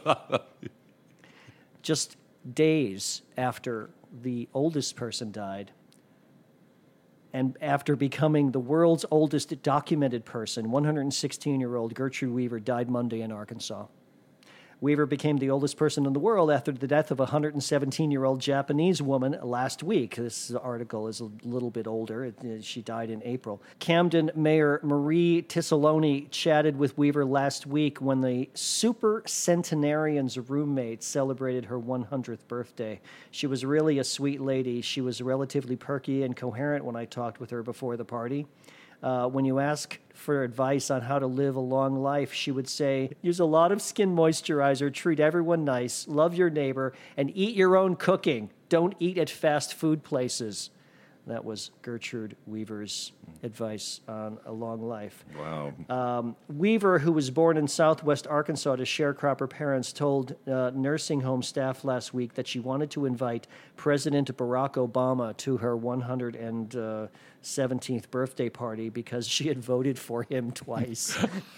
Just days after the oldest person died, and after becoming the world's oldest documented person, one hundred sixteen-year-old Gertrude Weaver died Monday in Arkansas. Weaver became the oldest person in the world after the death of a one hundred seventeen-year-old Japanese woman last week. This article is a little bit older. It- uh, she died in April. Camden Mayor Marie Tissaloni chatted with Weaver last week when the super centenarian's roommate celebrated her one hundredth birthday. She was really a sweet lady. She was relatively perky and coherent when I talked with her before the party. Uh, when you ask for advice on how to live a long life, she would say, use a lot of skin moisturizer, treat everyone nice, love your neighbor, and eat your own cooking. Don't eat at fast food places. That was Gertrude Weaver's advice on a long life. Wow. Um, Weaver, who was born in southwest Arkansas to sharecropper parents, told uh, nursing home staff last week that she wanted to invite President Barack Obama to her one hundred seventeenth birthday party because she had voted for him twice.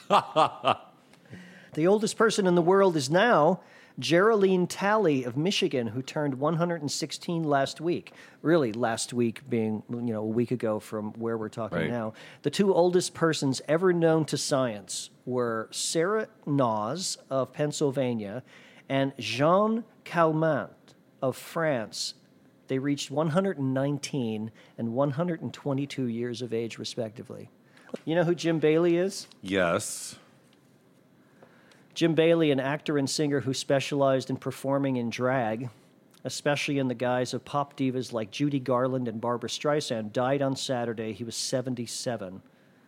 The oldest person in the world is now Geraldine Talley of Michigan, who turned one hundred sixteen last week. Really, last week being, you know, a week ago from where we're talking Right. now. The two oldest persons ever known to science were Sarah Noz of Pennsylvania and Jean Calment of France. They reached one hundred nineteen and one hundred twenty-two years of age, respectively. You know who Jim Bailey is? Yes. Jim Bailey, an actor and singer who specialized in performing in drag, especially in the guise of pop divas like Judy Garland and Barbra Streisand, died on Saturday. He was seventy-seven.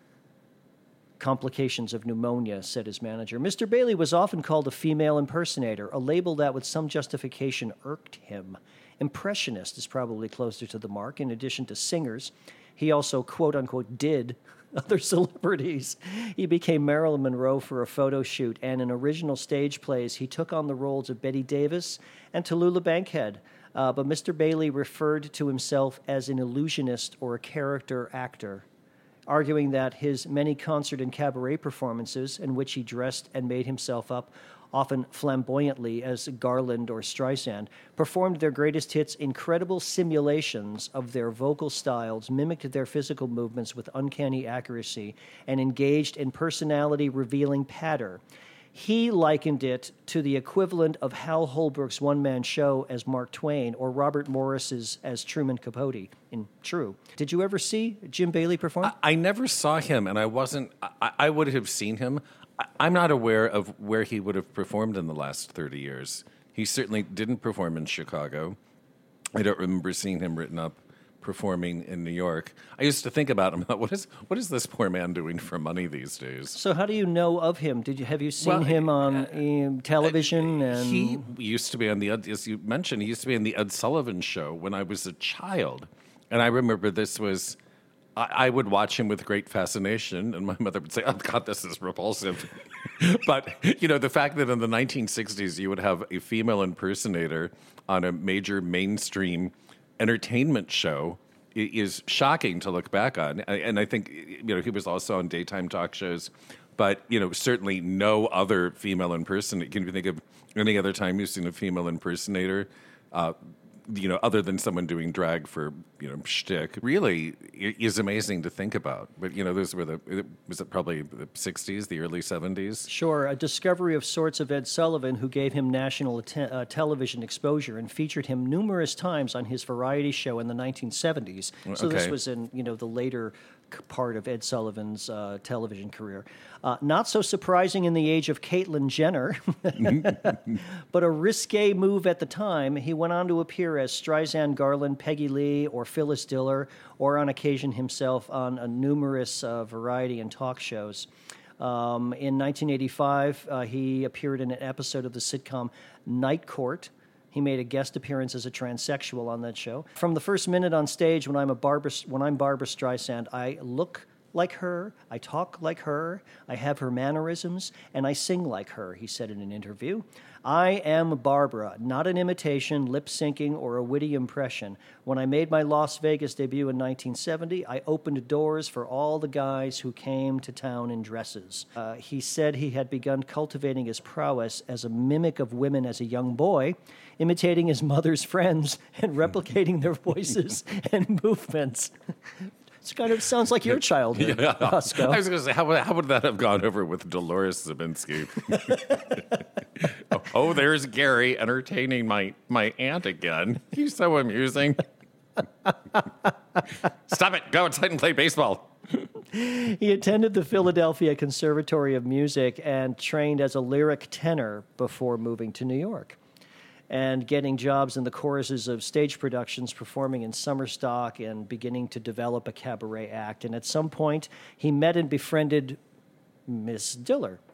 Complications of pneumonia, said his manager. Mister Bailey was often called a female impersonator, a label that with some justification irked him. Impressionist is probably closer to the mark. In addition to singers, he also, quote-unquote, did other celebrities. He became Marilyn Monroe for a photo shoot, and in original stage plays, he took on the roles of Betty Davis and Tallulah Bankhead. Uh, but Mister Bailey referred to himself as an illusionist or a character actor, arguing that his many concert and cabaret performances in which he dressed and made himself up, often flamboyantly as Garland or Streisand, performed their greatest hits in credible simulations of their vocal styles, mimicked their physical movements with uncanny accuracy, and engaged in personality-revealing patter. He likened it to the equivalent of Hal Holbrook's one-man show as Mark Twain or Robert Morris's as Truman Capote in True. Did you ever see Jim Bailey perform? I, I never saw him, and I wasn't. I, I would have seen him. I, I'm not aware of where he would have performed in the last thirty years. He certainly didn't perform in Chicago. I don't remember seeing him written up performing in New York. I used to think about him. What is what is this poor man doing for money these days? So how do you know of him? Did you have you seen Well, him on uh, um, television? And He used to be on the, Ed- as you mentioned, he used to be on the Ed Sullivan Show when I was a child. And I remember this was, I, I would watch him with great fascination, and my mother would say, oh, God, this is repulsive. But, you know, the fact that in the nineteen sixties you would have a female impersonator on a major mainstream entertainment show i- is shocking to look back on. And I think, you know, he was also on daytime talk shows. But, you know, certainly no other female impersonator. Can you think of any other time you've seen a female impersonator, uh, you know, other than someone doing drag for, you know, shtick? Really i- is amazing to think about. But, you know, those were the, was it probably the sixties, the early seventies? Sure, a discovery of sorts of Ed Sullivan, who gave him national atten- uh, television exposure and featured him numerous times on his variety show in the nineteen seventies. So this Okay. was in, you know, the later c- part of Ed Sullivan's uh, television career. Uh, not so surprising in the age of Caitlyn Jenner, but a risque move at the time. He went on to appear as Streisand, Garland, Peggy Lee, or Phyllis Diller, or on occasion himself on a numerous uh, variety and talk shows. Um, in nineteen eighty-five, uh, he appeared in an episode of the sitcom Night Court. He made a guest appearance as a transsexual on that show. From the first minute on stage, when I'm a Barbara, when I'm Barbra Streisand, I look like her, I talk like her, I have her mannerisms, and I sing like her, he said in an interview. I am Barbara, not an imitation, lip-syncing, or a witty impression. When I made my Las Vegas debut in nineteen seventy, I opened doors for all the guys who came to town in dresses. Uh, he said he had begun cultivating his prowess as a mimic of women as a young boy, imitating his mother's friends and replicating their voices and movements. It kind of sounds like your childhood, Roscoe. I was going to say, how, would- how would that have gone over with Dolores Zabinski? oh, oh, there's Gary entertaining my, my aunt again. He's so amusing. Stop it. Go outside and play baseball. He attended the Philadelphia Conservatory of Music and trained as a lyric tenor before moving to New York and getting jobs in the choruses of stage productions, performing in summer stock, and beginning to develop a cabaret act. And at some point, he met and befriended Miss Diller.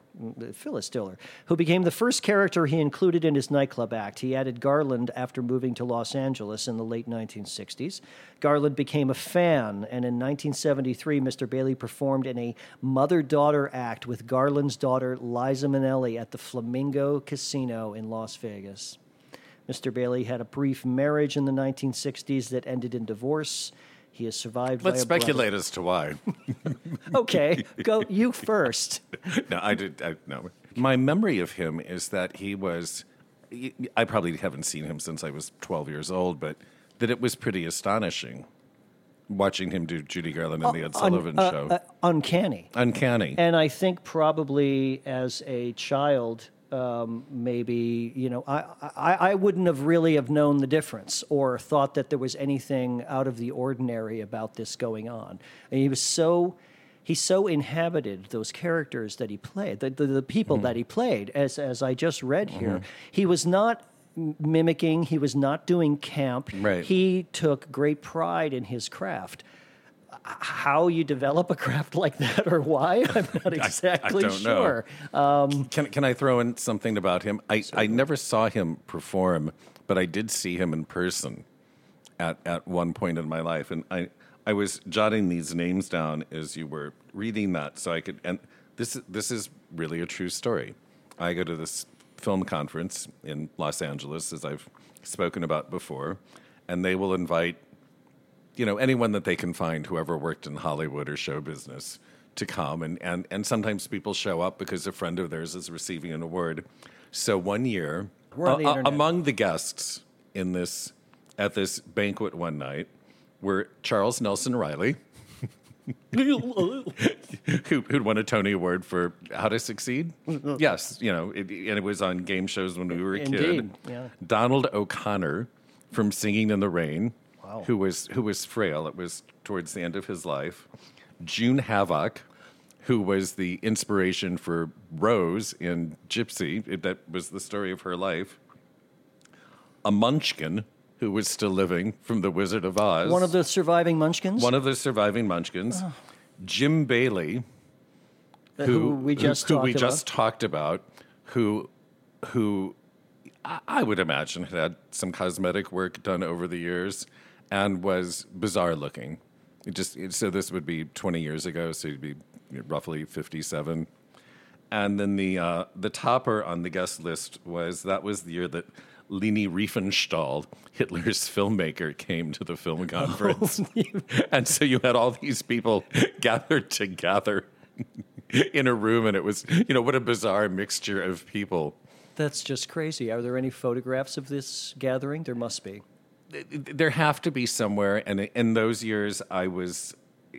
Phyllis Diller, who became the first character he included in his nightclub act. He added Garland after moving to Los Angeles in the late nineteen sixties. Garland became a fan, and in nineteen seventy-three, Mister Bailey performed in a mother-daughter act with Garland's daughter, Liza Minnelli, at the Flamingo Casino in Las Vegas. Mister Bailey had a brief marriage in the nineteen sixties that ended in divorce. He is survived Let's by a speculate brother. as to why. Okay, go you first. No, I did. I, no, my memory of him is that he was. I probably haven't seen him since I was twelve years old, but that it was pretty astonishing watching him do Judy Garland in the Ed Sullivan Un- uh, Show. uh, uncanny. Uncanny. And I think probably as a child, um, maybe, you know, I, I, I wouldn't have really have known the difference or thought that there was anything out of the ordinary about this going on. And he was so, he so inhabited those characters that he played, the, the, the people Mm-hmm. that he played, as, as I just read here. Mm-hmm. He was not m- mimicking, he was not doing camp. Right. He took great pride in his craft. How you develop a craft like that or why, I'm not exactly I don't know. sure. Um, Can can I throw in something about him? I, I never saw him perform, but I did see him in person at, at one point in my life, and I I was jotting these names down as you were reading that, so I could. And this this is really a true story. I go to this film conference in Los Angeles, as I've spoken about before, and they will invite, you know, anyone that they can find, whoever worked in Hollywood or show business, to come. And, and, and sometimes people show up because a friend of theirs is receiving an award. So one year, We're on the uh, uh, internet. among the guests in this at this banquet one night were Charles Nelson Riley, who, who'd won a Tony Award for How to Succeed. Yes, you know, it, and it was on game shows when we were a Indeed, kid. yeah. Donald O'Connor from Singing in the Rain, Wow. who was who was frail. It was towards the end of his life. June Havoc, who was the inspiration for Rose in Gypsy. It, that was the story of her life. A Munchkin, who was still living from The Wizard of Oz. One of the surviving Munchkins, One of the surviving Munchkins. Jim Bailey, who, who we just who talked we about. just talked about, who who I I would imagine had had some cosmetic work done over the years and was bizarre looking. It just so this would be twenty years ago, so he'd be roughly fifty-seven. And then the uh, the topper on the guest list was that was the year that Leni Riefenstahl, Hitler's filmmaker, came to the film conference. And so you had all these people gathered together in a room, and it was, you know, what a bizarre mixture of people. That's just crazy. Are there any photographs of this gathering? There must be. There have to be somewhere, and in those years, I was,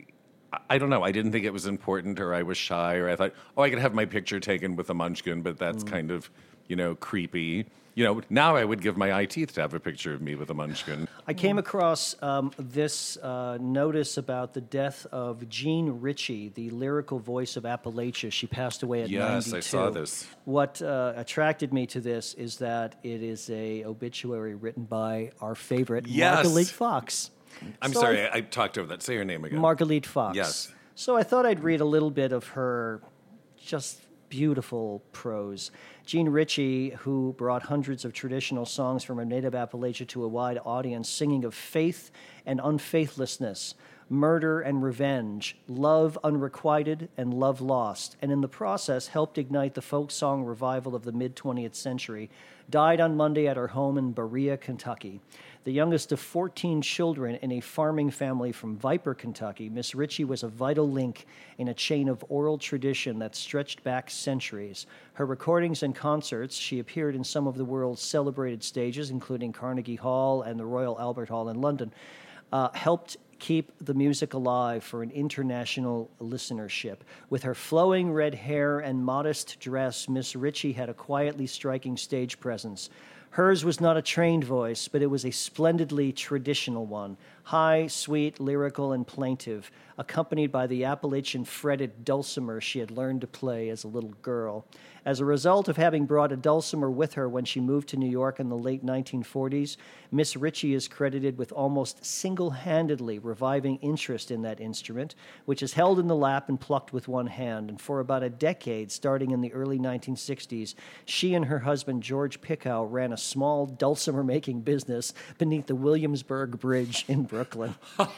I don't know, I didn't think it was important, or I was shy, or I thought, oh, I could have my picture taken with a Munchkin, but that's kind of, you know, creepy. You know, now I would give my eye teeth to have a picture of me with a Munchkin. I came across um, this uh, notice about the death of Jean Ritchie, the lyrical voice of Appalachia. She passed away at Yes, ninety-two. I saw this. What uh, attracted me to this is that it is a obituary written by our favorite Yes. Margalit Fox. I'm So sorry, I- I, I talked over that. Say her name again. Margalit Fox. Yes. So I thought I'd read a little bit of her just beautiful prose. Jean Ritchie, who brought hundreds of traditional songs from her native Appalachia to a wide audience, singing of faith and unfaithlessness, murder and revenge, love unrequited and love lost, and in the process helped ignite the folk song revival of the mid-twentieth century, died on Monday at her home in Berea, Kentucky. The youngest of fourteen children in a farming family from Viper, Kentucky, Miss Ritchie was a vital link in a chain of oral tradition that stretched back centuries. Her recordings and concerts, she appeared in some of the world's celebrated stages, including Carnegie Hall and the Royal Albert Hall in London, uh, helped keep the music alive for an international listenership. With her flowing red hair and modest dress, Miss Ritchie had a quietly striking stage presence. Hers was not a trained voice, but it was a splendidly traditional one, high, sweet, lyrical, and plaintive, accompanied by the Appalachian fretted dulcimer she had learned to play as a little girl. As a result of having brought a dulcimer with her when she moved to New York in the late nineteen forties, Miss Ritchie is credited with almost single-handedly reviving interest in that instrument, which is held in the lap and plucked with one hand. And for about a decade, starting in the early nineteen sixties, she and her husband, George Pickow, ran a small dulcimer-making business beneath the Williamsburg Bridge in Brooklyn.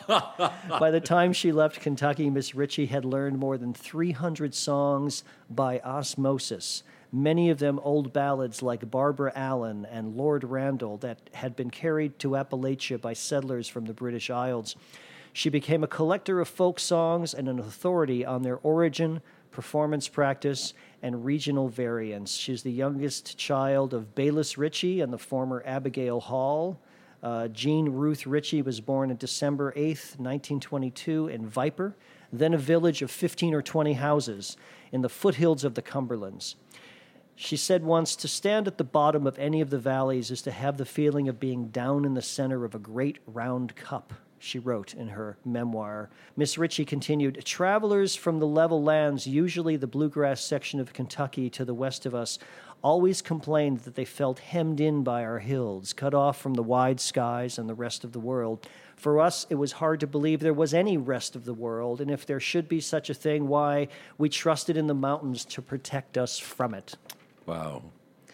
By the time she left Kentucky, Miss Ritchie had learned more than three hundred songs by osmosis, many of them old ballads like Barbara Allen and Lord Randall that had been carried to Appalachia by settlers from the British Isles. She became a collector of folk songs and an authority on their origin, performance practice, and regional variants. She's the youngest child of Bayless Ritchie and the former Abigail Hall. Uh, Jean Ruth Ritchie was born on December eighth, nineteen twenty-two in Viper, then a village of fifteen or twenty houses in the foothills of the Cumberlands. She said once, "To stand at the bottom of any of the valleys is to have the feeling of being down in the center of a great round cup," she wrote in her memoir. Miss Ritchie continued, "Travelers from the level lands, usually the bluegrass section of Kentucky to the west of us, always complained that they felt hemmed in by our hills, cut off from the wide skies and the rest of the world. For us, it was hard to believe there was any rest of the world, and if there should be such a thing, why, we trusted in the mountains to protect us from it." Wow.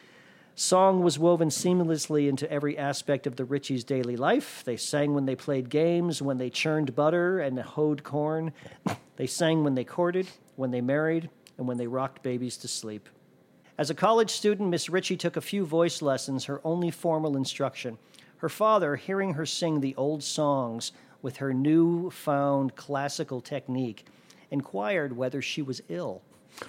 Song was woven seamlessly into every aspect of the Ritchies' daily life. They sang when they played games, when they churned butter and hoed corn. They sang when they courted, when they married, and when they rocked babies to sleep. As a college student, Miss Ritchie took a few voice lessons, her only formal instruction. Her father, hearing her sing the old songs with her new-found classical technique, inquired whether she was ill.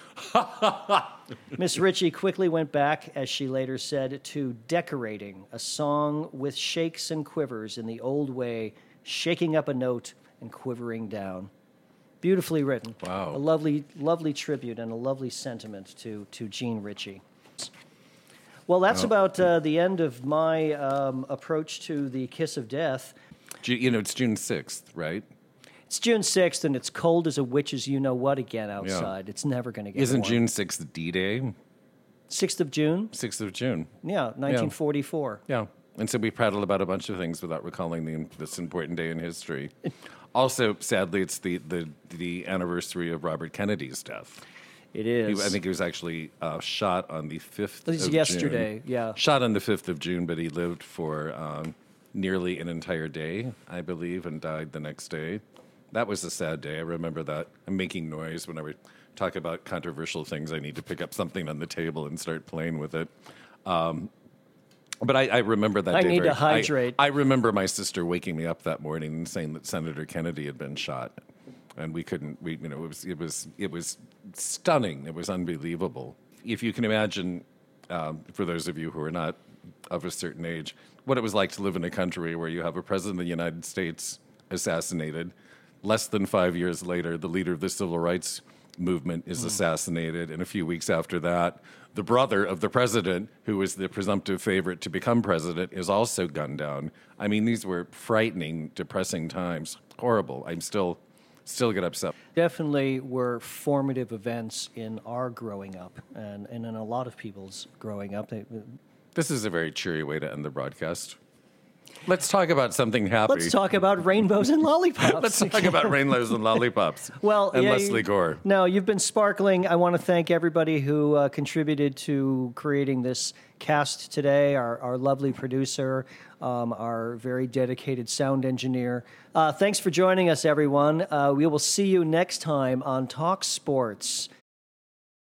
Miss Ritchie quickly went back, as she later said, to decorating a song with shakes and quivers in the old way, shaking up a note and quivering down. Beautifully written. Wow. A lovely, lovely tribute and a lovely sentiment to, to Jean Ritchie. Well, that's Oh. about uh, the end of my um, approach to the Kiss of Death. Ju- You know, it's June sixth, right? It's June sixth, and it's cold as a witch's you-know-what again outside. It's never going to get Isn't warm. June sixth D-Day? sixth of June? sixth of June. Yeah, nineteen forty-four. Yeah. And so we prattle about a bunch of things without recalling the, this important day in history. Also, sadly, it's the, the, the anniversary of Robert Kennedy's death. It He, is. I think he was actually uh, shot on the fifth It was of yesterday, June. yeah. Shot on the fifth of June, but he lived for um, nearly an entire day, I believe, and died the next day. That was a sad day. I remember that. I'm making noise whenever we talk about controversial things. I need to pick up something on the table and start playing with it. Um, but I, I remember that I day. need very- to hydrate. I, I remember my sister waking me up that morning and saying that Senator Kennedy had been shot, and we couldn't. We, you know, it was it was it was stunning. It was unbelievable. If you can imagine, um, for those of you who are not of a certain age, what it was like to live in a country where you have a president of the United States assassinated. Less than five years later, the leader of the civil rights movement is assassinated, and a few weeks after that, the brother of the president, who was the presumptive favorite to become president, is also gunned down. I mean, these were frightening, depressing times. Horrible. I'm still, still get upset. Definitely were formative events in our growing up and, and in a lot of people's growing up. They, This is a very cheery way to end the broadcast. Let's talk about something happy. let's talk about rainbows and lollipops. Let's talk about rainbows and lollipops. Well, and yeah, Leslie you- Gore. No, you've been sparkling. I want to thank everybody who uh, contributed to creating this cast today. Our, our lovely producer, um, our very dedicated sound engineer. Uh, thanks for joining us, everyone. Uh, we will see you next time on Talk Sports.